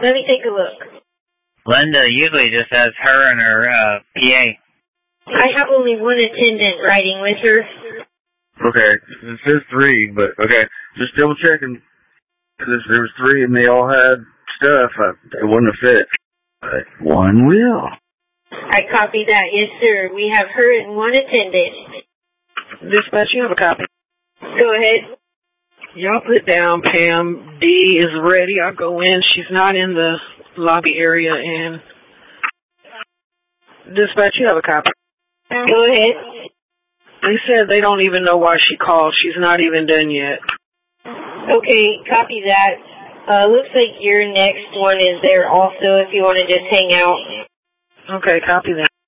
Let me take a look. Linda usually just has her and her PA. I have only one attendant riding with her. Okay, it says 3, but okay, just double checking. There was 3 and they all had stuff. It wouldn't have fit. But one will. I copy that. Yes, sir. We have her and one attendant. Dispatch, you have a copy. Go ahead. Y'all put down Pam. D is ready. I'll go in. She's not in the lobby area. And dispatch, you have a copy. Go ahead. They said they don't even know why she called. She's not even done yet. Okay, copy that. Looks like your next one is there also if you want to just hang out. Okay, copy that.